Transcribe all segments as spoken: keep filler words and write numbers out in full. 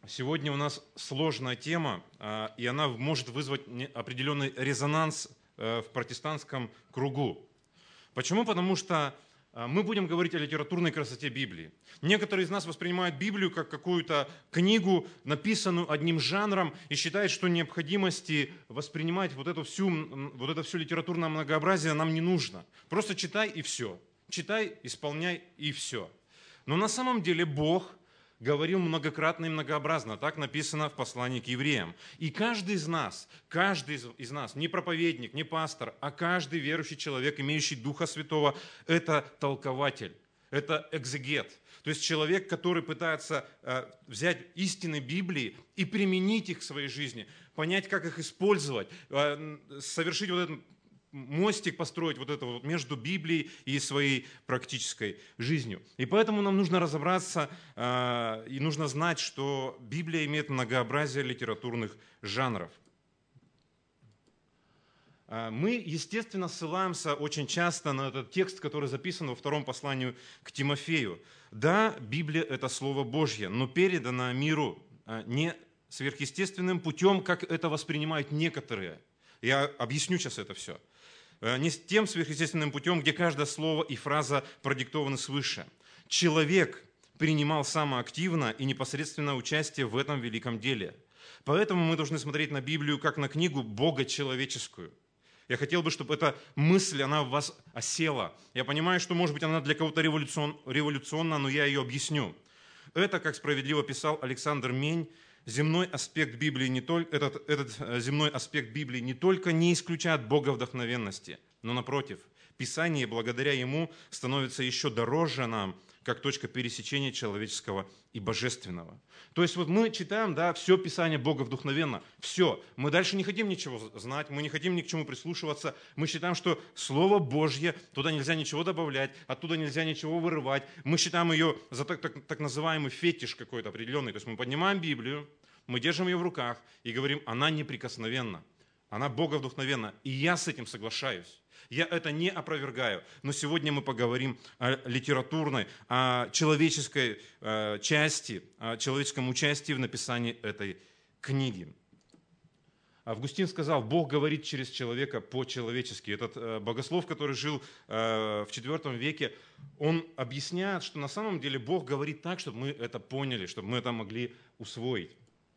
Сегодня у нас сложная тема, и она может вызвать определенный резонанс в протестантском кругу. Почему? Потому что мы будем говорить о литературной красоте Библии. Некоторые из нас воспринимают Библию как какую-то книгу, написанную одним жанром, и считают, что необходимости воспринимать вот, эту всю, вот это все литературное многообразие нам не нужно. Просто читай и все. Читай, исполняй и все. Но на самом деле Бог говорил многократно и многообразно. Так написано в послании к евреям. И каждый из нас, каждый из нас, не проповедник, не пастор, а каждый верующий человек, имеющий Духа Святого, это толкователь, это экзегет. То есть человек, который пытается взять истины Библии и применить их в своей жизни, понять, как их использовать, совершить вот этот мостик построить вот это вот между Библией и своей практической жизнью. И поэтому нам нужно разобраться э, и нужно знать, что Библия имеет многообразие литературных жанров. Э, мы, естественно, ссылаемся очень часто на этот текст, который записан во втором послании к Тимофею. Да, Библия – это Слово Божье, но передано миру э, не сверхъестественным путем, как это воспринимают некоторые. Я объясню сейчас это все. Не тем сверхъестественным путем, где каждое слово и фраза продиктованы свыше. Человек принимал самоактивно и непосредственное участие в этом великом деле. Поэтому мы должны смотреть на Библию как на книгу Бога человеческую. Я хотел бы, чтобы эта мысль, она в вас осела. Я понимаю, что, может быть, она для кого-то революцион, революционна, но я ее объясню. Это, как справедливо писал Александр Мень, Земной аспект Библии не только, этот, этот земной аспект Библии не только не исключает боговдохновенности, но напротив, Писание благодаря ему становится еще дороже нам, как точка пересечения человеческого и божественного. То есть вот мы читаем, да, все Писание боговдохновенно, все. Мы дальше не хотим ничего знать, мы не хотим ни к чему прислушиваться. Мы считаем, что Слово Божье, туда нельзя ничего добавлять, оттуда нельзя ничего вырывать. Мы считаем ее за так, так, так называемый фетиш какой-то определенный. То есть мы поднимаем Библию, мы держим ее в руках и говорим, она неприкосновенна, она боговдохновенна. И я с этим соглашаюсь. Я это не опровергаю, но сегодня мы поговорим о литературной, о человеческой э, части, о человеческом участии в написании этой книги. Августин сказал, Бог говорит через человека по-человечески. Этот э, богослов, который жил э, в четвёртом веке, он объясняет, что на самом деле Бог говорит так, чтобы мы это поняли, чтобы мы это могли усвоить.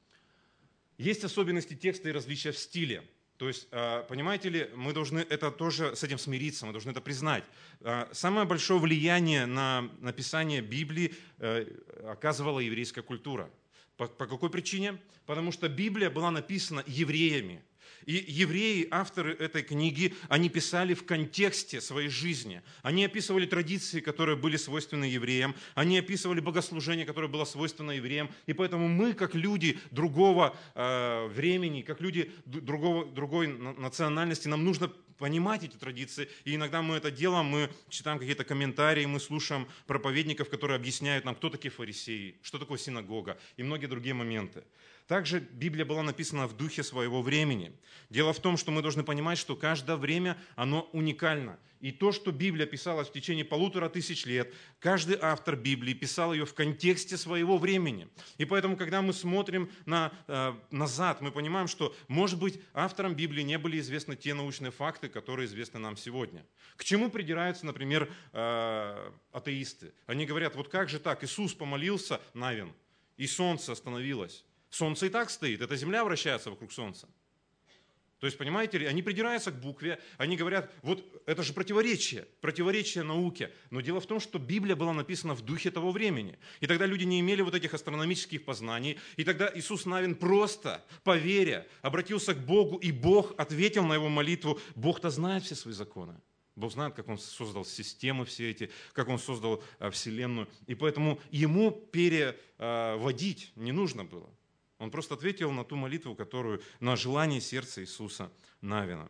Есть особенности текста и различия в стиле. То есть, понимаете ли, мы должны это тоже с этим смириться, мы должны это признать. Самое большое влияние на написание Библии оказывала еврейская культура. По, по какой причине? Потому что Библия была написана евреями. И евреи, авторы этой книги, они писали в контексте своей жизни. Они описывали традиции, которые были свойственны евреям. Они описывали богослужение, которое было свойственно евреям. И поэтому мы, как люди другого э, времени, как люди другого, другой национальности, нам нужно понимать эти традиции. И иногда мы это делаем, мы читаем какие-то комментарии, мы слушаем проповедников, которые объясняют нам, кто такие фарисеи, что такое синагога и многие другие моменты. Также Библия была написана в духе своего времени. Дело в том, что мы должны понимать, что каждое время, оно уникально. И то, что Библия писалась в течение полутора тысяч лет, каждый автор Библии писал ее в контексте своего времени. И поэтому, когда мы смотрим на, э, назад, мы понимаем, что, может быть, авторам Библии не были известны те научные факты, которые известны нам сегодня. К чему придираются, например, э, атеисты? Они говорят, вот как же так, Иисус помолился, Навин, и солнце остановилось. Солнце и так стоит, эта земля вращается вокруг солнца. То есть, понимаете ли, они придираются к букве, они говорят, вот это же противоречие, противоречие науке. Но дело в том, что Библия была написана в духе того времени. И тогда люди не имели вот этих астрономических познаний. И тогда Иисус Навин просто, поверя, обратился к Богу, и Бог ответил на его молитву. Бог-то знает все свои законы. Бог знает, как Он создал системы все эти, как Он создал Вселенную. И поэтому Ему переводить не нужно было. Он просто ответил на ту молитву, которую, на желание сердца Иисуса Навина.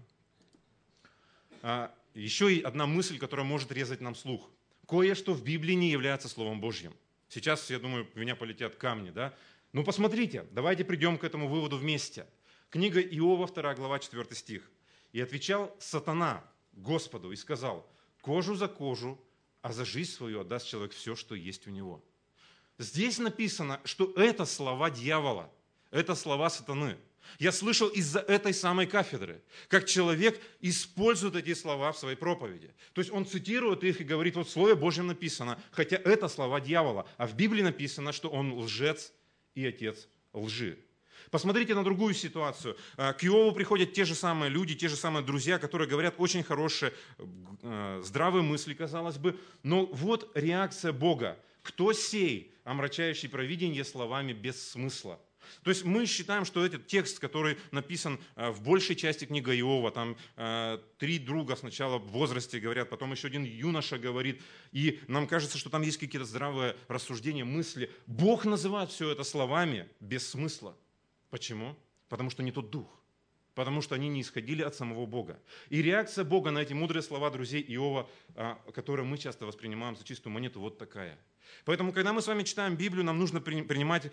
А еще и одна мысль, которая может резать нам слух. Кое-что в Библии не является Словом Божьим. Сейчас, я думаю, в меня полетят камни, да? Ну, посмотрите, давайте придем к этому выводу вместе. Книга Иова, вторая глава, четвёртый стих. «И отвечал сатана Господу и сказал, кожу за кожу, а за жизнь свою отдаст человек все, что есть у него». Здесь написано, что это слова дьявола, это слова сатаны. Я слышал из-за этой самой кафедры, как человек использует эти слова в своей проповеди. То есть он цитирует их и говорит, вот в Слове Божьем написано, хотя это слова дьявола, а в Библии написано, что он лжец и отец лжи. Посмотрите на другую ситуацию. К Иову приходят те же самые люди, те же самые друзья, которые говорят очень хорошие, здравые мысли, казалось бы. Но вот реакция Бога. Кто сей, омрачающий провидение словами без смысла? То есть мы считаем, что этот текст, который написан в большей части книги Иова, там три друга сначала в возрасте говорят, потом еще один юноша говорит, и нам кажется, что там есть какие-то здравые рассуждения, мысли. Бог называет все это словами без смысла. Почему? Потому что не тот дух. Потому что они не исходили от самого Бога. И реакция Бога на эти мудрые слова друзей Иова, которые мы часто воспринимаем за чистую монету, вот такая. Поэтому, когда мы с вами читаем Библию, нам нужно принимать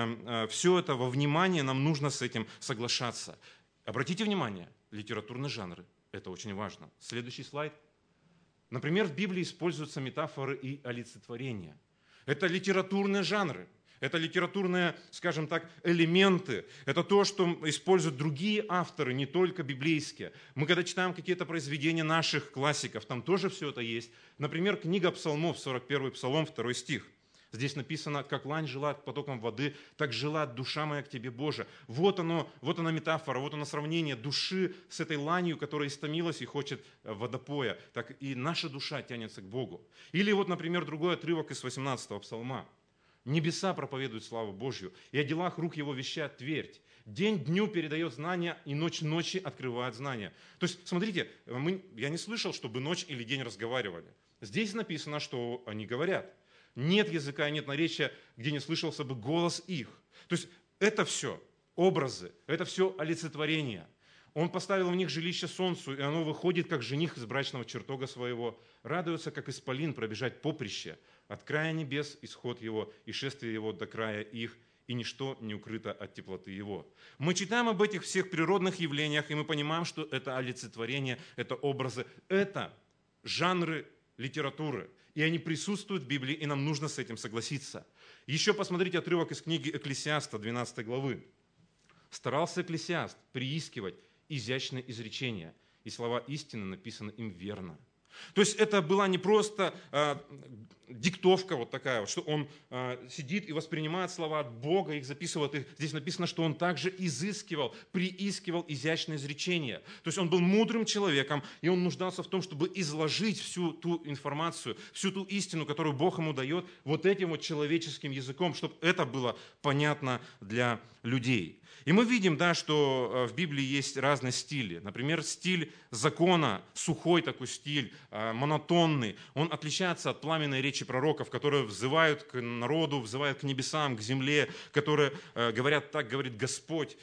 все это во внимание, нам нужно с этим соглашаться. Обратите внимание, литературные жанры, это очень важно. Следующий слайд. Например, в Библии используются метафоры и олицетворения. Это литературные жанры. Это литературные, скажем так, элементы. Это то, что используют другие авторы, не только библейские. Мы когда читаем какие-то произведения наших классиков, там тоже все это есть. Например, книга Псалмов, сорок первый Псалом, второй стих. Здесь написано, как лань жила к потокам воды, так жила душа моя к тебе, Боже. Вот оно, вот она метафора, вот оно сравнение души с этой ланью, которая истомилась и хочет водопоя. Так и наша душа тянется к Богу. Или вот, например, другой отрывок из восемнадцатого Псалма. Небеса проповедуют славу Божью, и о делах рук его вещает твердь. День дню передает знания, и ночь ночи открывает знания. То есть, смотрите, мы, я не слышал, чтобы ночь или день разговаривали. Здесь написано, что они говорят. Нет языка, нет наречия, где не слышался бы голос их. То есть, это все образы, это все олицетворение. Он поставил в них жилище солнцу, и оно выходит, как жених из брачного чертога своего. Радуется, как исполин, пробежать поприще. От края небес исход его, и шествие его до края их, и ничто не укрыто от теплоты его. Мы читаем об этих всех природных явлениях, и мы понимаем, что это олицетворение, это образы, это жанры литературы. И они присутствуют в Библии, и нам нужно с этим согласиться. Еще посмотрите отрывок из книги Экклесиаста, двенадцатой главы. «Старался Экклесиаст приискивать изящное изречение, и слова истины написаны им верно». То есть это была не просто э, диктовка вот такая, вот, что он э, сидит и воспринимает слова от Бога, их записывает. Их. Здесь написано, что он также изыскивал, приискивал изящное изречение. То есть он был мудрым человеком, и он нуждался в том, чтобы изложить всю ту информацию, всю ту истину, которую Бог ему дает, вот этим вот человеческим языком, чтобы это было понятно для людей. И мы видим, да, что в Библии есть разные стили. Например, стиль закона, сухой такой стиль, монотонный. Он отличается от пламенной речи пророков, которые взывают к народу, взывают к небесам, к земле, которые говорят, так говорит Господь.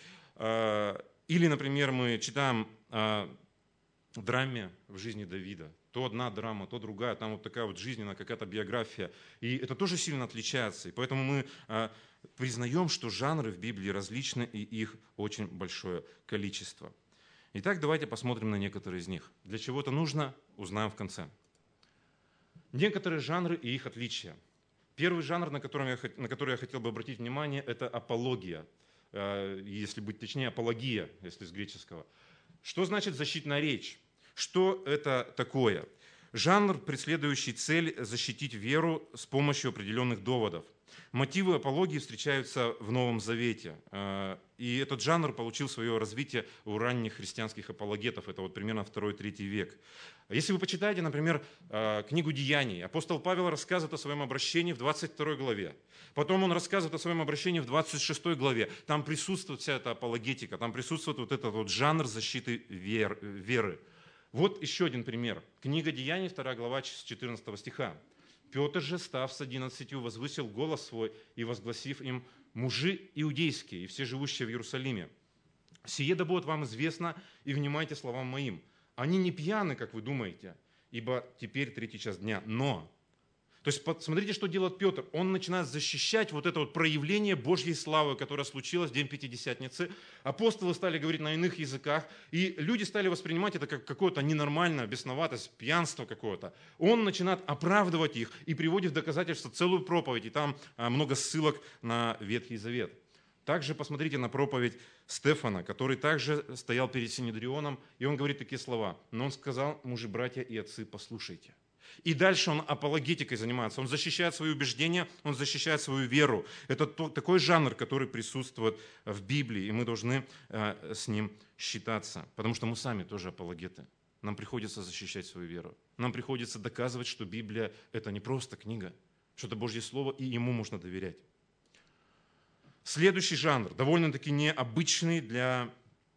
Или, например, мы читаем в драме в жизни Давида. То одна драма, то другая, там вот такая вот жизненная какая-то биография. И это тоже сильно отличается. И поэтому мы признаем, что жанры в Библии различны, и их очень большое количество. Итак, давайте посмотрим на некоторые из них. Для чего это нужно, узнаем в конце. Некоторые жанры и их отличия. Первый жанр, на, котором я, на который я хотел бы обратить внимание, это апология. Если быть точнее, апология, если с греческого. Что значит защитная речь? Что это такое? Жанр, преследующий цель защитить веру с помощью определенных доводов. Мотивы апологии встречаются в Новом Завете. И этот жанр получил свое развитие у ранних христианских апологетов. Это вот примерно второй-третий век. Если вы почитаете, например, книгу «Деяний», апостол Павел рассказывает о своем обращении в двадцать второй главе. Потом он рассказывает о своем обращении в двадцать шестой главе. Там присутствует вся эта апологетика, там присутствует вот этот вот жанр защиты вер, веры. Вот еще один пример. Книга «Деяний», вторая глава, с четырнадцатого стиха. «Петр же, став с одиннадцатью, возвысил голос свой и возгласив им: мужи иудейские и все живущие в Иерусалиме, сие да будет вам известно, и внимайте словам моим. Они не пьяны, как вы думаете, ибо теперь третий час дня, но То есть смотрите, что делает Петр. Он начинает защищать вот это вот проявление Божьей славы, которое случилось в день Пятидесятницы. Апостолы стали говорить на иных языках, и люди стали воспринимать это как какое-то ненормальное, бесноватость, пьянство какое-то. Он начинает оправдывать их и приводит в доказательство целую проповедь, и там много ссылок на Ветхий Завет. Также посмотрите на проповедь Стефана, который также стоял перед Синедрионом, и он говорит такие слова. Но он сказал: мужи, братья и отцы, послушайте. И дальше он апологетикой занимается, он защищает свои убеждения, он защищает свою веру. Это такой жанр, который присутствует в Библии, и мы должны с ним считаться, потому что мы сами тоже апологеты. Нам приходится защищать свою веру, нам приходится доказывать, что Библия – это не просто книга, что это Божье Слово, и ему можно доверять. Следующий жанр, довольно-таки необычный для,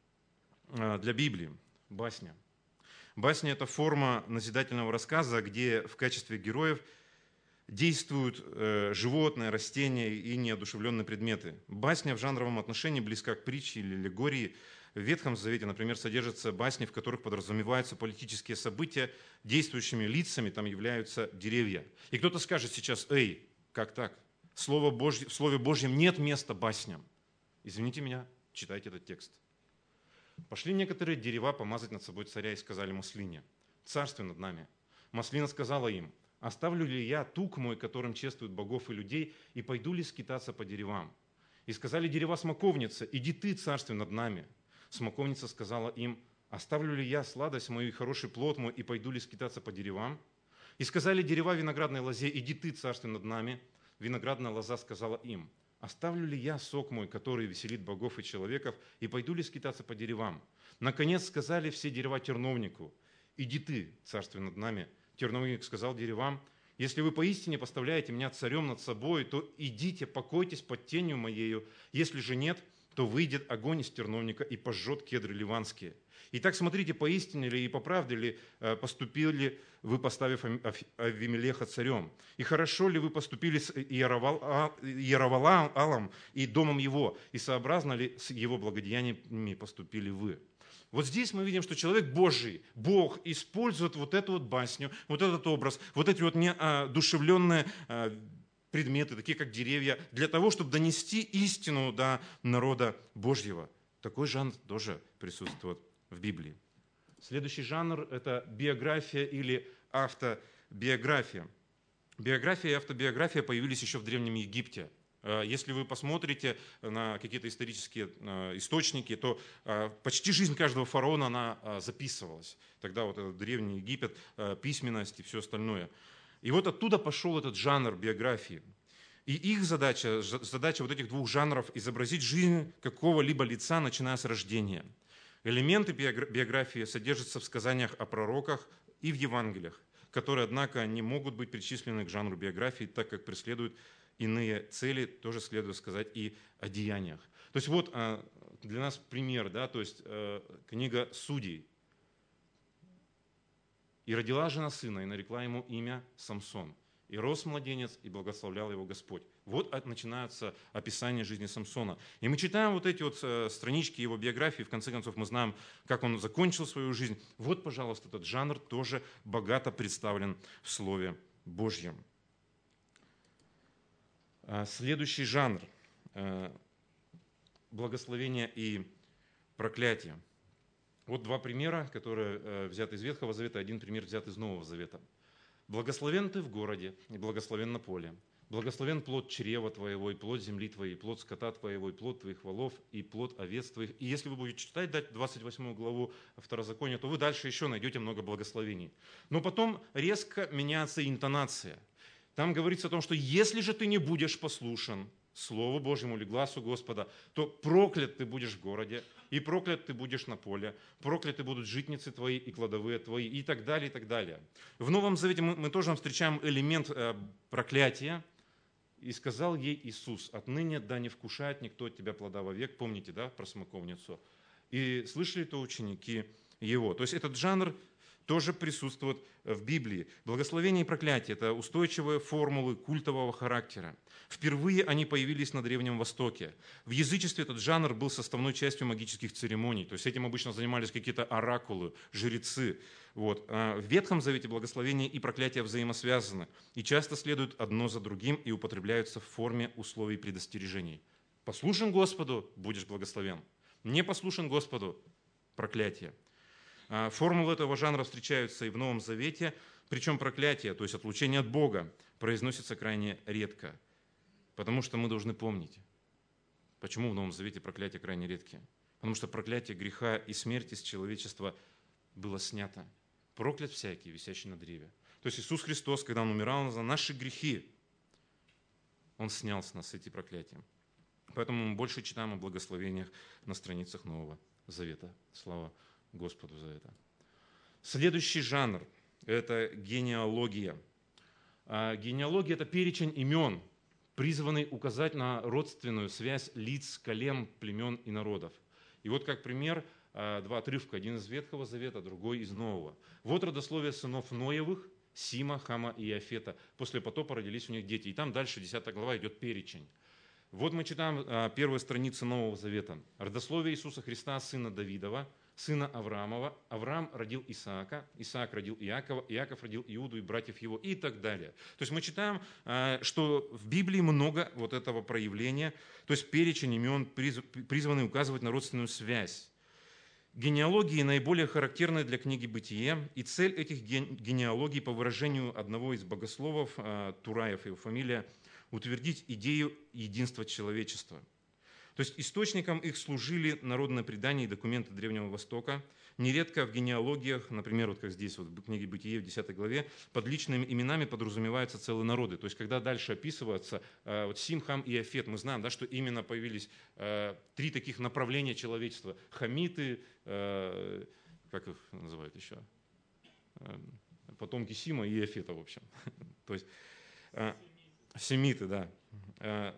для Библии – басня. Басня – это форма назидательного рассказа, где в качестве героев действуют э, животные, растения и неодушевленные предметы. Басня в жанровом отношении близка к притче или аллегории. В Ветхом Завете, например, содержатся басни, в которых подразумеваются политические события, действующими лицами там являются деревья. И кто-то скажет сейчас: эй, как так? Слово Божье, в Слове Божьем нет места басням. Извините меня, читайте этот текст. Пошли некоторые дерева помазать над собой царя и сказали маслине: царствуй над нами. Маслина сказала им: оставлю ли я тук мой, которым чествуют богов и людей, и пойду ли скитаться по деревам? И сказали дерева смоковнице: иди ты, царствуй над нами. Смоковница сказала им: оставлю ли я сладость мою и хороший плод мой, и пойду ли скитаться по деревам? И сказали дерева виноградной лозе: иди ты, царствуй над нами. Виноградная лоза сказала им: оставлю ли я сок мой, который веселит богов и человеков, и пойду ли скитаться по деревам? Наконец сказали все дерева терновнику: иди ты, царствуй над нами. Терновник сказал деревам: если вы поистине поставляете меня царем над собой, то идите, покойтесь под тенью моею. Если же нет, то выйдет огонь из терновника и пожжет кедры ливанские. Итак, смотрите, поистине ли и по правде ли поступили вы, поставив Авимелеха царем? И хорошо ли вы поступили с Иераваалом и домом его? И сообразно ли с его благодеяниями поступили вы? Вот здесь мы видим, что человек Божий, Бог, использует вот эту вот басню, вот этот образ, вот эти вот неодушевленные предметы, такие как деревья, для того, чтобы донести истину до народа Божьего. Такой жанр тоже присутствует в Библии. Следующий жанр – это биография или автобиография. Биография и автобиография появились еще в Древнем Египте. Если вы посмотрите на какие-то исторические источники, то почти жизнь каждого фараона она записывалась. Тогда вот этот Древний Египет, письменность и все остальное. И вот оттуда пошел этот жанр биографии. И их задача, задача вот этих двух жанров – изобразить жизнь какого-либо лица, начиная с рождения. Элементы биографии содержатся в сказаниях о пророках и в Евангелиях, которые, однако, не могут быть причислены к жанру биографии, так как преследуют иные цели, тоже следует сказать и о деяниях. То есть вот для нас пример, да, то есть книга Судей. «И родила жена сына, и нарекла ему имя Самсон. И рос младенец, и благословлял его Господь». Вот начинается описание жизни Самсона. И мы читаем вот эти вот странички его биографии, в конце концов мы знаем, как он закончил свою жизнь. Вот, пожалуйста, этот жанр тоже богато представлен в Слове Божьем. Следующий жанр – благословение и проклятие. Вот два примера, которые взяты из Ветхого Завета, один пример взят из Нового Завета. «Благословен ты в городе, и благословен на поле. Благословен плод чрева твоего, и плод земли твоей, и плод скота твоего, и плод твоих волов, и плод овец твоих». И если вы будете читать двадцать восьмую главу Второзакония, то вы дальше еще найдете много благословений. Но потом резко меняется интонация. Там говорится о том, что если же ты не будешь послушен Слову Божьему или гласу Господа, то проклят ты будешь в городе, и проклят ты будешь на поле, прокляты будут житницы твои и кладовые твои, и так далее, и так далее. В Новом Завете мы, мы тоже встречаем элемент э, проклятия. «И сказал ей Иисус: отныне да не вкушает никто от тебя плода вовек». Помните, да, про смоковницу? И слышали то ученики его. То есть этот жанр тоже присутствуют в Библии. Благословение и проклятие – это устойчивые формулы культового характера. Впервые они появились на Древнем Востоке. В язычестве этот жанр был составной частью магических церемоний. То есть этим обычно занимались какие-то оракулы, жрецы. Вот. А в Ветхом Завете благословение и проклятие взаимосвязаны и часто следуют одно за другим и употребляются в форме условий предостережений. Послушен Господу – будешь благословен. Не послушен Господу – проклятие. Формулы этого жанра встречаются и в Новом Завете, причем проклятие, то есть отлучение от Бога, произносится крайне редко, потому что мы должны помнить, почему в Новом Завете проклятие крайне редкие. Потому что проклятие греха и смерти с человечества было снято. Проклят всякий, висящий на древе. То есть Иисус Христос, когда Он умирал за наши грехи, Он снял с нас эти проклятия. Поэтому мы больше читаем о благословениях на страницах Нового Завета. Слава Господу за это. Следующий жанр – это генеалогия. Генеалогия – это перечень имен, призванный указать на родственную связь лиц, колен, племен и народов. И вот как пример два отрывка, один из Ветхого Завета, другой из Нового. Вот родословие сынов Ноевых, Сима, Хама и Иафета. После потопа родились у них дети. И там дальше, десятая глава, идет перечень. Вот мы читаем первые страницы Нового Завета. Родословие Иисуса Христа, сына Давидова, сына Авраамова. Авраам родил Исаака, Исаак родил Иакова, Иаков родил Иуду и братьев его и так далее. То есть мы читаем, что в Библии много вот этого проявления, то есть перечень имен, призванный указывать на родственную связь. Генеалогии наиболее характерны для книги «Бытие», и цель этих генеалогий, по выражению одного из богословов, Тураев, его фамилия, утвердить идею единства человечества. То есть источником их служили народное предание и документы Древнего Востока. Нередко в генеалогиях, например, вот как здесь вот в книге «Бытие» в десятой главе, под личными именами подразумеваются целые народы. То есть когда дальше описывается вот Сим, Хам и Иафет, мы знаем, да, что именно появились э, три таких направления человечества. Хамиты, э, как их называют еще? Э, потомки Сима и Иафета, в общем. То есть э, семиты, да.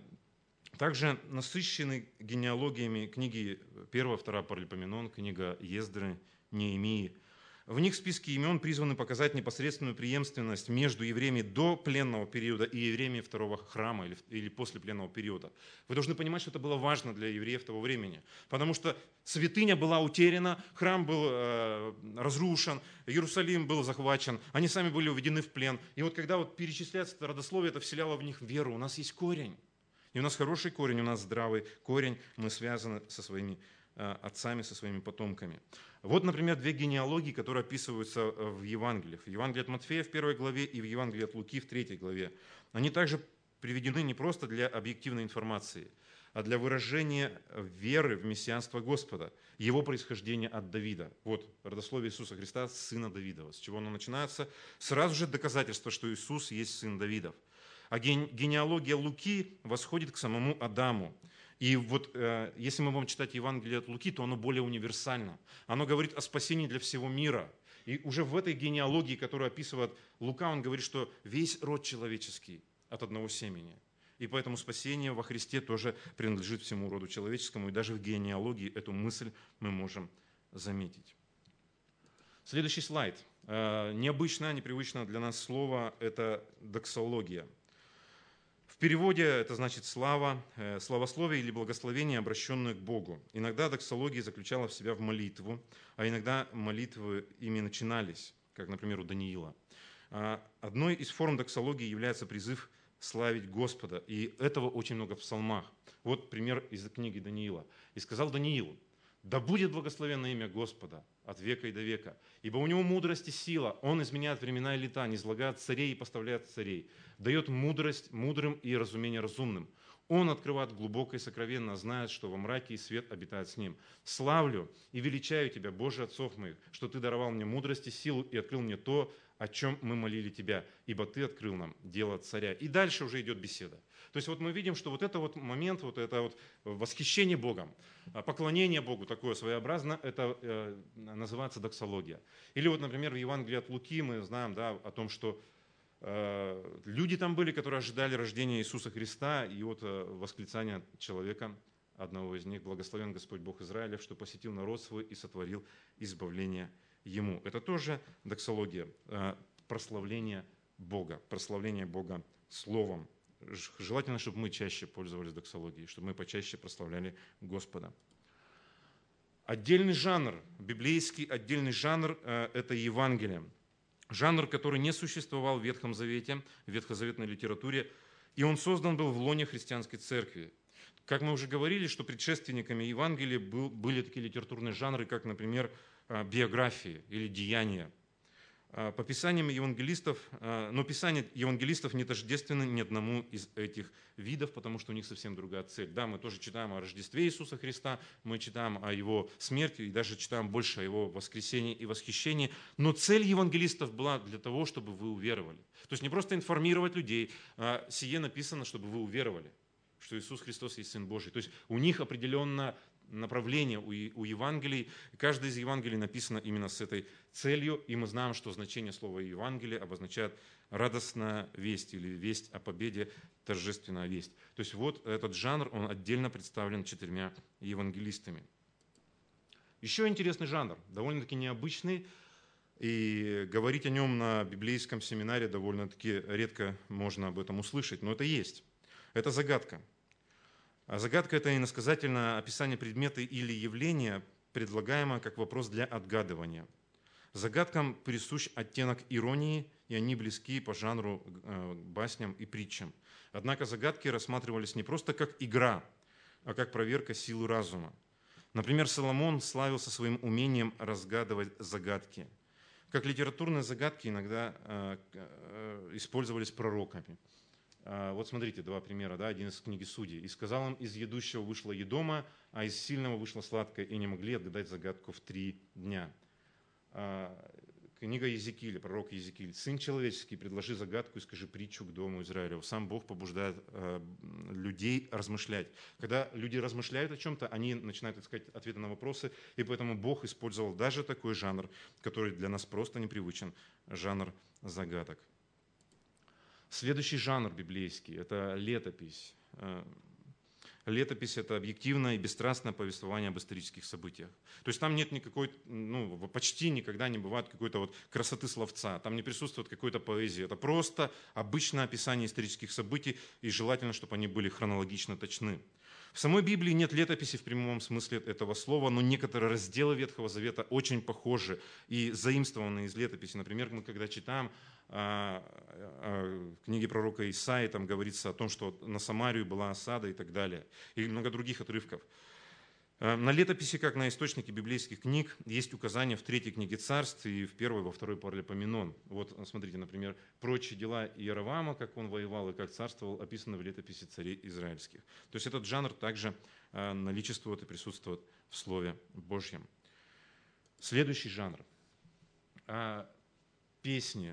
Также насыщены генеалогиями книги первая, вторая Паралипоменон, книга Ездры, Неемии. В них списки имен призваны показать непосредственную преемственность между евреями до пленного периода и евреями второго храма или, или после пленного периода. Вы должны понимать, что это было важно для евреев того времени, потому что святыня была утеряна, храм был э, разрушен, Иерусалим был захвачен, они сами были уведены в плен. И вот когда вот перечисляется это родословие, это вселяло в них веру. У нас есть корень. И у нас хороший корень, у нас здравый корень, мы связаны со своими э, отцами, со своими потомками. Вот, например, две генеалогии, которые описываются в Евангелиях. В Евангелии от Матфея в первой главе и в Евангелии от Луки в третьей главе. Они также приведены не просто для объективной информации, а для выражения веры в мессианство Господа, его происхождение от Давида. Вот родословие Иисуса Христа, сына Давидова. С чего оно начинается? Сразу же доказательство, что Иисус есть сын Давидов. А генеалогия Луки восходит к самому Адаму. И вот э, если мы будем читать Евангелие от Луки, то оно более универсально. Оно говорит о спасении для всего мира. И уже в этой генеалогии, которую описывает Лука, он говорит, что весь род человеческий от одного семени. И поэтому спасение во Христе тоже принадлежит всему роду человеческому. И даже в генеалогии эту мысль мы можем заметить. Следующий слайд. Э, необычное, непривычное для нас слово – это доксология. В переводе это значит слава, славословие или благословение, обращенное к Богу. Иногда доксология заключала в себя в молитву, а иногда молитвы ими начинались, как, например, у Даниила. Одной из форм доксологии является призыв славить Господа, и этого очень много в псалмах. Вот пример из книги Даниила. «И сказал Даниил: да будет благословенно имя Господа от века и до века, ибо у него мудрость и сила, он изменяет времена и лета, низлагает царей и поставляет царей, дает мудрость мудрым и разумение разумным. Он открывает глубоко и сокровенно, знает, что во мраке и свет обитает с ним. Славлю и величаю тебя, Боже отцов моих, что ты даровал мне мудрость и силу и открыл мне то, о чем мы молили тебя, ибо ты открыл нам дело царя». И дальше уже идет беседа. То есть вот мы видим, что вот это вот момент, вот это вот восхищение Богом, поклонение Богу такое своеобразное, это э, называется доксология. Или вот, например, в Евангелии от Луки мы знаем, да, о том, что э, люди там были, которые ожидали рождения Иисуса Христа, и вот э, восклицание человека, одного из них: «Благословен Господь Бог Израилев, что посетил народ свой и сотворил избавление Ему. Это тоже доксология, прославление Бога, прославление Бога Словом. Желательно, чтобы мы чаще пользовались доксологией, чтобы мы почаще прославляли Господа. Отдельный жанр, библейский отдельный жанр – это Евангелие. Жанр, который не существовал в Ветхом Завете, в ветхозаветной литературе, и он создан был в лоне христианской церкви. Как мы уже говорили, что предшественниками Евангелия были такие литературные жанры, как, например, биографии или деяния. По писаниям евангелистов, но писания евангелистов не тождественны ни одному из этих видов, потому что у них совсем другая цель. Да, мы тоже читаем о Рождестве Иисуса Христа, мы читаем о Его смерти и даже читаем больше о Его воскресении и восхищении, но цель евангелистов была для того, чтобы вы уверовали. То есть не просто информировать людей, а сие написано, чтобы вы уверовали, что Иисус Христос есть Сын Божий. То есть у них определенное направление у Евангелий. Каждое из Евангелий написано именно с этой целью, и мы знаем, что значение слова Евангелие обозначает радостная весть или весть о победе, торжественная весть. То есть вот этот жанр, он отдельно представлен четырьмя евангелистами. Еще интересный жанр, довольно-таки необычный, и говорить о нем на библейском семинаре довольно-таки редко можно об этом услышать, но это есть. Это загадка. А загадка – это иносказательное описание предмета или явления, предлагаемое как вопрос для отгадывания. Загадкам присущ оттенок иронии, и они близки по жанру э, басням и притчам. Однако загадки рассматривались не просто как игра, а как проверка силы разума. Например, Соломон славился своим умением разгадывать загадки. Как литературные загадки иногда э, э, использовались пророками. Вот смотрите, два примера, да, один из книги Судей. «И сказал он, из едущего вышло едома, а из сильного вышло сладкое, и не могли отгадать загадку в три дня». Книга Иезекииля, пророк Иезекииль. «Сын человеческий, предложи загадку и скажи притчу к дому Израилеву». Сам Бог побуждает людей размышлять. Когда люди размышляют о чем-то, они начинают искать ответы на вопросы, и поэтому Бог использовал даже такой жанр, который для нас просто непривычен, жанр загадок. Следующий жанр библейский – это летопись. Летопись – это объективное и бесстрастное повествование об исторических событиях. То есть там нет никакой, ну, почти никогда не бывает какой-то вот красоты словца, там не присутствует какой-то поэзии. Это просто обычное описание исторических событий, и желательно, чтобы они были хронологично точны. В самой Библии нет летописи в прямом смысле этого слова, но некоторые разделы Ветхого Завета очень похожи и заимствованы из летописи. Например, мы когда читаем в книге пророка Исаии, там говорится о том, что на Самарию была осада и так далее, и много других отрывков. На летописи, как на источнике библейских книг, есть указания в третьей книге Царств и в первой, во второй Паралипоменон. Вот смотрите, например, прочие дела Иеровама, как он воевал и как царствовал, описаны в летописи царей израильских. То есть этот жанр также наличествует и присутствует в Слове Божьем. Следующий жанр – песни.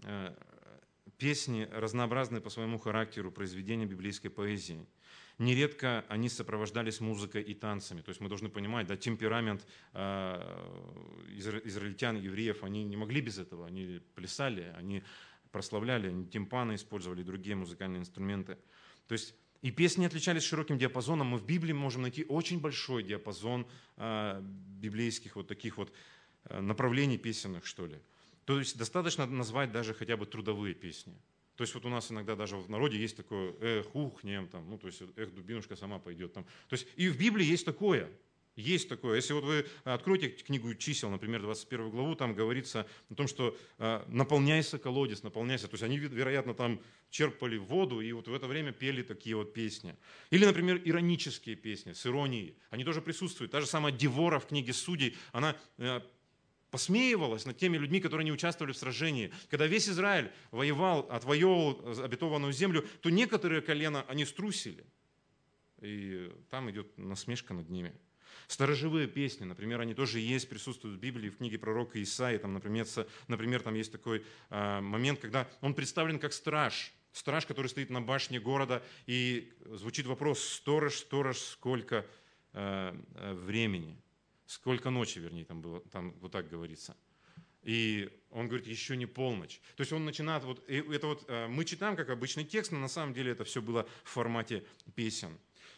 Песни разнообразные по своему характеру, произведения библейской поэзии. Нередко они сопровождались музыкой и танцами. То есть мы должны понимать, да, темперамент израильтян, евреев, они не могли без этого. Они плясали, они прославляли, они тимпаны использовали, другие музыкальные инструменты. То есть и песни отличались широким диапазоном. Мы в Библии можем найти очень большой диапазон библейских вот таких вот направлений песенных, что ли. То есть достаточно назвать даже хотя бы трудовые песни. То есть вот у нас иногда даже в народе есть такое «эх, ухнем», там, ну то есть «эх, дубинушка сама пойдет». Там. То есть и в Библии есть такое, есть такое. Если вот вы откроете книгу чисел, например, двадцать первую главу, там говорится о том, что э, наполняйся колодец, наполняйся. То есть они, вероятно, там черпали воду и вот в это время пели такие вот песни. Или, например, иронические песни с иронией. Они тоже присутствуют. Та же самая Девора в книге Судей, она... Э, посмеивалась над теми людьми, которые не участвовали в сражении. Когда весь Израиль воевал, отвоевывал обетованную землю, то некоторые колена, они струсили. И там идет насмешка над ними. Сторожевые песни, например, они тоже есть, присутствуют в Библии, в книге пророка Исаии. Там, например, например, там есть такой а, момент, когда он представлен как страж. Страж, который стоит на башне города, и звучит вопрос: «Сторож, сторож, сколько а, времени?» Сколько ночи, вернее, там было, там вот так говорится. И он говорит, еще не полночь. То есть он начинает, вот, это вот, мы читаем как обычный текст, но на самом деле это все было в формате песен.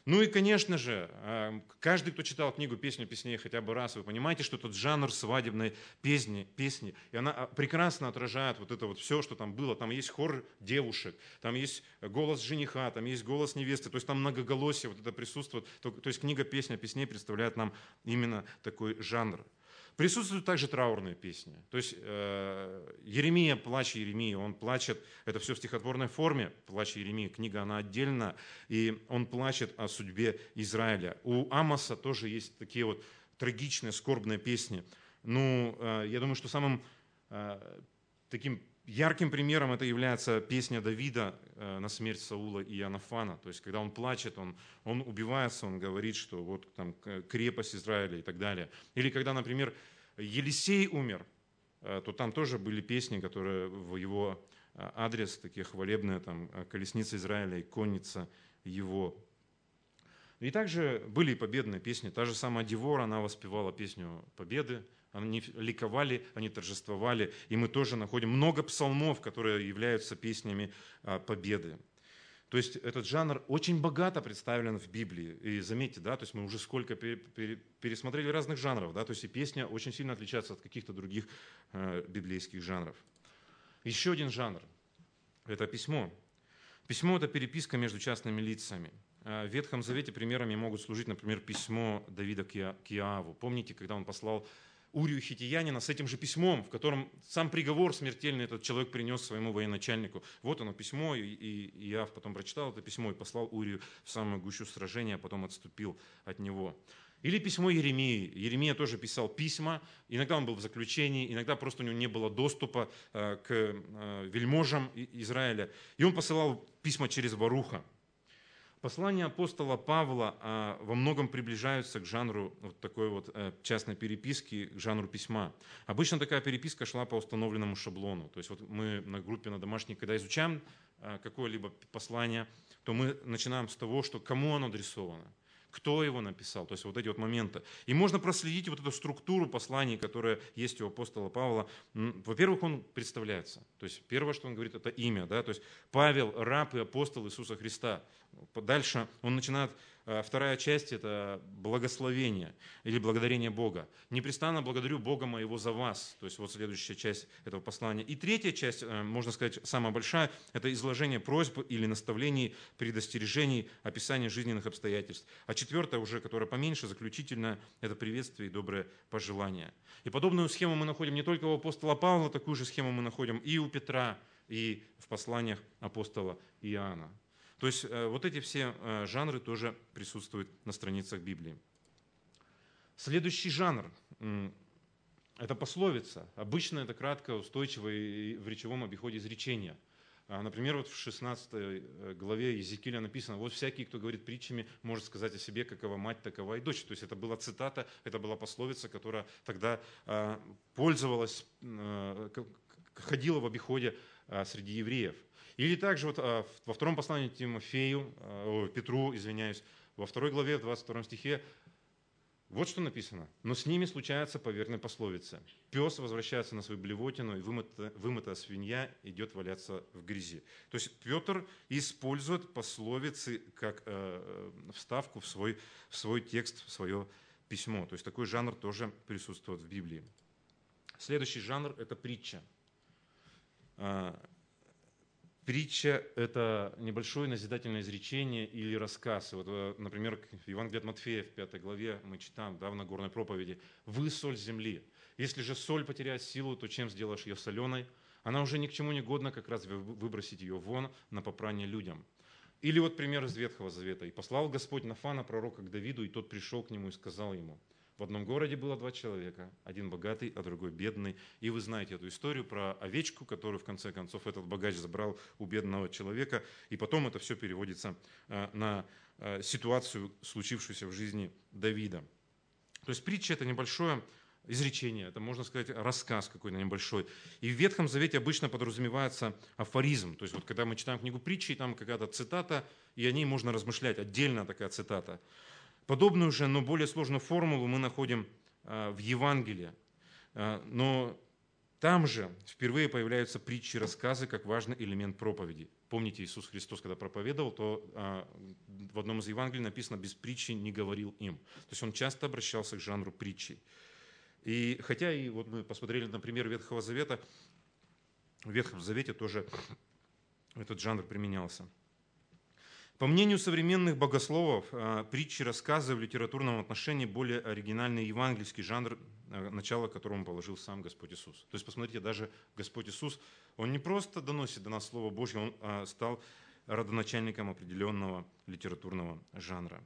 Ну и, конечно же, каждый, кто читал книгу «Песню песней» хотя бы раз, вы понимаете, что этот жанр свадебной песни, песни, и она прекрасно отражает вот это вот все, что там было. Там есть хор девушек, там есть голос жениха, там есть голос невесты, то есть там многоголосие вот это присутствует. То, то есть книга «Песня песней» представляет нам именно такой жанр. Присутствуют также траурные песни. То есть э, Еремия, плач Еремии, он плачет, это все в стихотворной форме, плач Еремии, книга она отдельно, и он плачет о судьбе Израиля. У Амоса тоже есть такие вот трагичные, скорбные песни. Ну, э, я думаю, что самым э, таким ярким примером это является песня Давида э, на смерть Саула и Иоаннафана. То есть, когда он плачет, он, он убивается, он говорит, что вот там крепость Израиля и так далее. Или когда, например, Елисей умер, э, то там тоже были песни, которые в его адрес, такие хвалебные, там, колесница Израиля и конница его. И также были и победные песни. Та же самая Девора, она воспевала песню победы. Они ликовали, они торжествовали. И мы тоже находим много псалмов, которые являются песнями победы. То есть этот жанр очень богато представлен в Библии. И заметьте, да, то есть мы уже сколько пересмотрели разных жанров, да, то есть и песня очень сильно отличается от каких-то других библейских жанров. Еще один жанр – это письмо. Письмо – это переписка между частными лицами. В Ветхом Завете примерами могут служить, например, письмо Давида к Иоаву. Помните, когда он послал Урию Хитиянина с этим же письмом, в котором сам приговор смертельный этот человек принес своему военачальнику. Вот оно письмо, и, и Иоав потом прочитал это письмо и послал Урию в самую гущу сражения, а потом отступил от него. Или письмо Еремии. Еремия тоже писал письма, иногда он был в заключении, иногда просто у него не было доступа к вельможам Израиля. И он посылал письма через Баруха. Послания апостола Павла а, во многом приближаются к жанру вот такой вот а, частной переписки, к жанру письма. Обычно такая переписка шла по установленному шаблону. То есть вот мы на группе, на домашней, когда изучаем а, какое-либо послание, то мы начинаем с того, что кому оно адресовано, кто его написал, то есть вот эти вот моменты. И можно проследить вот эту структуру посланий, которая есть у апостола Павла. Во-первых, он представляется. То есть первое, что он говорит, это имя. Да? То есть Павел, раб и апостол Иисуса Христа. Дальше он начинает, вторая часть – это благословение или благодарение Бога. «Непрестанно благодарю Бога моего за вас». То есть вот следующая часть этого послания. И третья часть, можно сказать, самая большая – это изложение просьб или наставлений, предостережений, описание жизненных обстоятельств. А четвертая уже, которая поменьше, заключительная – это приветствие и доброе пожелание. И подобную схему мы находим не только у апостола Павла, такую же схему мы находим и у Петра, и в посланиях апостола Иоанна. То есть вот эти все жанры тоже присутствуют на страницах Библии. Следующий жанр – это пословица. Обычно это кратко, устойчиво и в речевом обиходе изречения. Например, вот в шестнадцатой главе Иезекииля написано: «Вот всякий, кто говорит притчами, может сказать о себе, какова мать, такова и дочь». То есть это была цитата, это была пословица, которая тогда пользовалась, ходила в обиходе среди евреев. Или также вот во втором послании Тимофею, Петру, извиняюсь, во второй главе, в двадцать втором стихе, вот что написано: «Но с ними случается по верной пословице. Пес возвращается на свою блевотину, и вымытая, вымытая свинья идет валяться в грязи». То есть Петр использует пословицы как э, вставку в свой, в свой текст, в свое письмо. То есть такой жанр тоже присутствует в Библии. Следующий жанр – это притча. Притча – это небольшое назидательное изречение или рассказ. Вот, например, в Евангелии от Матфея в пятой главе мы читаем, да, в Нагорной проповеди: «Вы соль земли. Если же соль потеряет силу, то чем сделаешь ее соленой? Она уже ни к чему не годна, как раз выбросить ее вон на попрание людям». Или вот пример из Ветхого Завета. «И послал Господь Нафана, пророка, к Давиду, и тот пришел к нему и сказал ему: в одном городе было два человека, один богатый, а другой бедный». И вы знаете эту историю про овечку, которую в конце концов этот богач забрал у бедного человека. И потом это все переводится на ситуацию, случившуюся в жизни Давида. То есть притча – это небольшое изречение, это, можно сказать, рассказ какой-то небольшой. И в Ветхом Завете обычно подразумевается афоризм. То есть вот когда мы читаем книгу притчи, там какая-то цитата, и о ней можно размышлять, отдельно такая цитата. Подобную же, но более сложную формулу мы находим в Евангелии. Но там же впервые появляются притчи, рассказы как важный элемент проповеди. Помните, Иисус Христос, когда проповедовал, то а, в одном из Евангелий написано «без притчи не говорил им». То есть он часто обращался к жанру притчи. И хотя и вот мы посмотрели на пример Ветхого Завета, в Ветхом Завете тоже этот жанр применялся. По мнению современных богословов, притчи, рассказы в литературном отношении более оригинальный евангельский жанр, начало которому положил сам Господь Иисус. То есть, посмотрите, даже Господь Иисус, Он не просто доносит до нас Слово Божье, Он стал родоначальником определенного литературного жанра.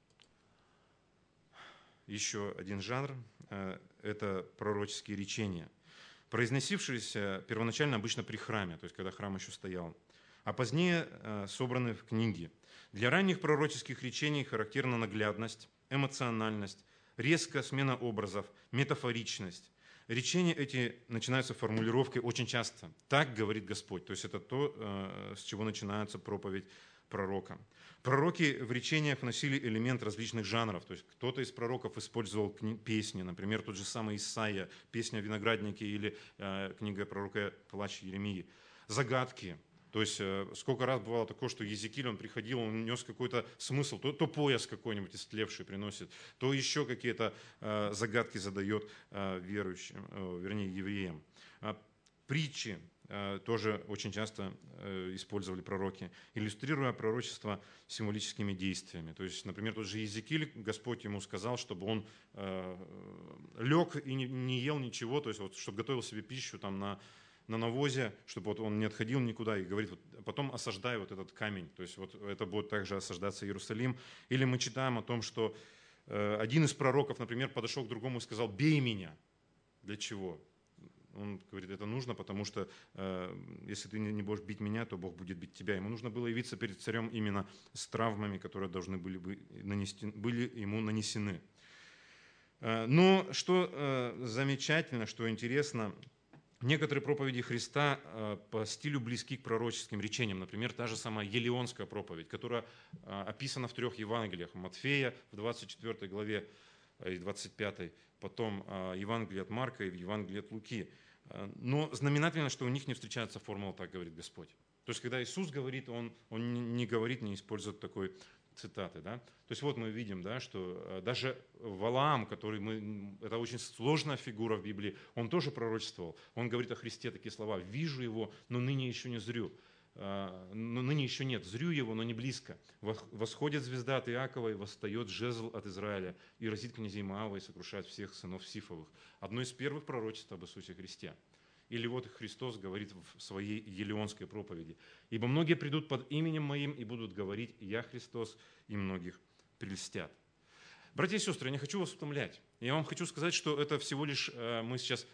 Еще один жанр – это пророческие речения, произносившиеся первоначально обычно при храме, то есть когда храм еще стоял, а позднее собраны в книги. Для ранних пророческих речений характерна наглядность, эмоциональность, резкая смена образов, метафоричность. Речения эти начинаются формулировкой очень часто «так говорит Господь», то есть это то, с чего начинается проповедь пророка. Пророки в речениях вносили элемент различных жанров, то есть кто-то из пророков использовал песни, например, тот же самый Исаия, песня о винограднике или книга пророка Плач Иеремии, загадки. То есть сколько раз бывало такое, что Иезекииль, он приходил, он нес какой-то смысл, то, то пояс какой-нибудь истлевший приносит, то еще какие-то э, загадки задает э, верующим, э, вернее, евреям. А притчи э, тоже очень часто э, использовали пророки, иллюстрируя пророчество символическими действиями. То есть, например, тот же Иезекииль, Господь ему сказал, чтобы он э, лег и не, не ел ничего, то есть, вот, чтобы готовил себе пищу там на... на навозе, чтобы вот он не отходил никуда, и говорит, вот, потом осаждай вот этот камень, то есть вот это будет также осаждаться Иерусалим. Или мы читаем о том, что э, один из пророков, например, подошел к другому и сказал, бей меня. Для чего? Он говорит, это нужно, потому что э, если ты не будешь бить меня, то Бог будет бить тебя. Ему нужно было явиться перед царем именно с травмами, которые должны были, бы нанести, были ему нанесены. Э, но что э, замечательно, что интересно, некоторые проповеди Христа по стилю близки к пророческим речениям. Например, та же самая Елеонская проповедь, которая описана в трех Евангелиях. Матфея в двадцать четвёртой главе и двадцать пятой, потом Евангелие от Марка и Евангелие от Луки. Но знаменательно, что у них не встречается формула «так говорит Господь». То есть, когда Иисус говорит, Он, он не говорит, не использует такой цитаты. Да? То есть вот мы видим, да, что даже Валаам, который мы, это очень сложная фигура в Библии, он тоже пророчествовал. Он говорит о Христе такие слова: «Вижу его, но ныне еще не зрю». Но ныне еще нет, зрю его, но не близко. Восходит звезда от Иакова, и восстает жезл от Израиля, и разит князей Моава, и сокрушает всех сынов Сифовых. Одно из первых пророчеств об Иисусе Христе. Или вот Христос говорит в своей елеонской проповеди: «Ибо многие придут под именем Моим и будут говорить: Я Христос, и многих прельстят». Братья и сестры, я не хочу вас утомлять. Я вам хочу сказать, что это всего лишь мы сейчас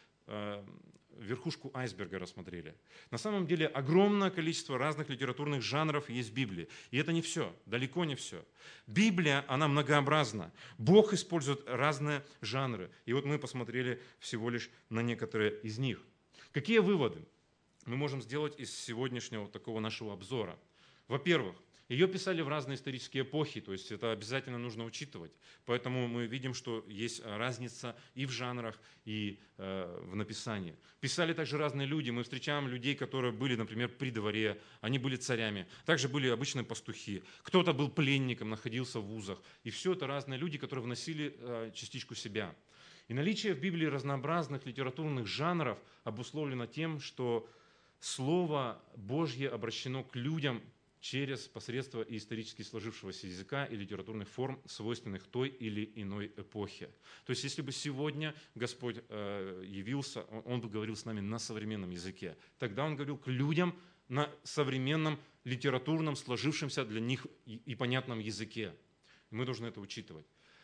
верхушку айсберга рассмотрели. На самом деле огромное количество разных литературных жанров есть в Библии. И это не все, далеко не все. Библия, она многообразна. Бог использует разные жанры. И вот мы посмотрели всего лишь на некоторые из них. Какие выводы мы можем сделать из сегодняшнего такого нашего обзора? Во-первых, ее писали в разные исторические эпохи, то есть это обязательно нужно учитывать. Поэтому мы видим, что есть разница и в жанрах, и э, в написании. Писали также разные люди. Мы встречаем людей, которые были, например, при дворе, они были царями. Также были обычные пастухи. Кто-то был пленником, находился в вузах. И все это разные люди, которые вносили э, частичку себя. И наличие в Библии разнообразных литературных жанров обусловлено тем, что Слово Божье обращено к людям через посредство исторически сложившегося языка и литературных форм, свойственных той или иной эпохе. То есть, если бы сегодня Господь явился, Он бы говорил с нами на современном языке. Тогда Он говорил к людям на современном, литературном, сложившемся для них и понятном языке. Мы должны это учитывать.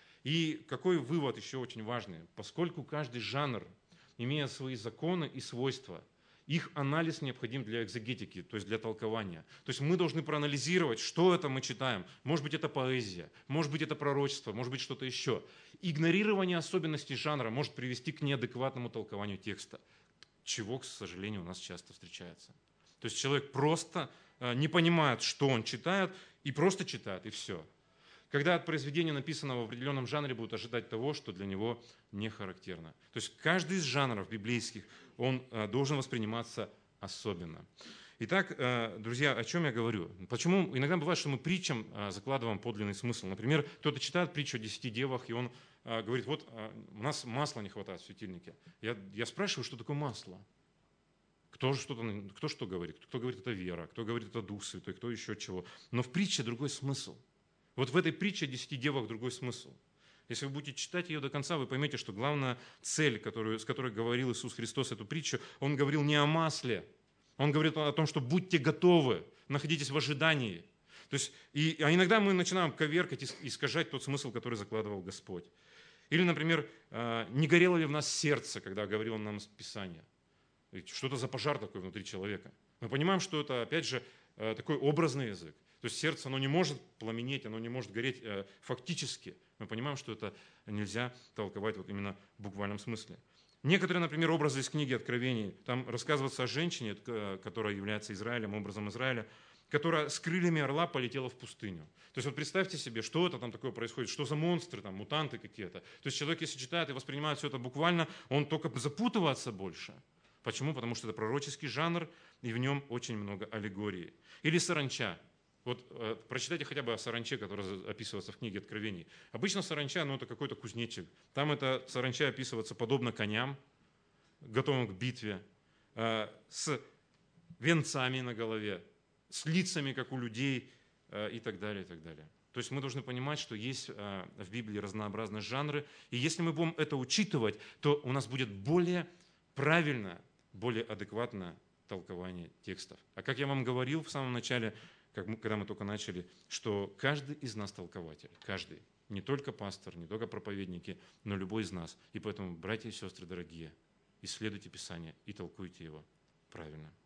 И какой вывод еще очень важный? Поскольку каждый жанр, имея свои законы и свойства, их анализ необходим для экзегетики, то есть для толкования. То есть мы должны проанализировать, что это мы читаем. Может быть, это поэзия, может быть, это пророчество, может быть, что-то еще. Игнорирование особенностей жанра может привести к неадекватному толкованию текста, чего, к сожалению, у нас часто встречается. То есть человек просто не понимает, что он читает, и просто читает, и все. Когда от произведения, написанного в определенном жанре, будут ожидать того, что для него не характерно. То есть каждый из жанров библейских, он должен восприниматься особенно. Итак, друзья, о чем я говорю? Почему иногда бывает, что мы притчам закладываем подлинный смысл? Например, кто-то читает притчу о десяти девах, и он говорит, вот у нас масла не хватает в светильнике. Я, я спрашиваю, что такое масло? Кто, что-то, кто что говорит? Кто говорит, это вера, кто говорит, это Дух Святой, кто еще чего. Но в притче другой смысл. Вот в этой притче о десяти девах другой смысл. Если вы будете читать ее до конца, вы поймете, что главная цель, которую, с которой говорил Иисус Христос эту притчу, Он говорил не о масле. Он говорит о том, что будьте готовы, находитесь в ожидании. То есть, и, а иногда мы начинаем коверкать и искажать тот смысл, который закладывал Господь. Или, например, не горело ли в нас сердце, когда говорил нам Писание? Что-то за пожар такой внутри человека. Мы понимаем, что это, опять же, такой образный язык. То есть сердце, оно не может пламенеть, оно не может гореть фактически. Мы понимаем, что это нельзя толковать вот именно в буквальном смысле. Некоторые, например, образы из книги Откровений, там рассказывается о женщине, которая является Израилем, образом Израиля, которая с крыльями орла полетела в пустыню. То есть вот представьте себе, что это там такое происходит, что за монстры, там, мутанты какие-то. То есть человек, если читает и воспринимает все это буквально, он только запутывается больше. Почему? Потому что это пророческий жанр, и в нем очень много аллегории. Или саранча. Вот э, прочитайте хотя бы о саранче, которая описывается в книге Откровений. Обычно саранча, ну, это какой-то кузнечик. Там это саранча описывается подобно коням, готовым к битве, э, с венцами на голове, с лицами, как у людей, э, и так далее, и так далее. То есть мы должны понимать, что есть э, в Библии разнообразные жанры, и если мы будем это учитывать, то у нас будет более правильное, более адекватное толкование текстов. А как я вам говорил в самом начале, как мы, когда мы только начали, что каждый из нас толкователь, каждый, не только пастор, не только проповедники, но любой из нас. И поэтому, братья и сестры дорогие, исследуйте Писание и толкуйте его правильно.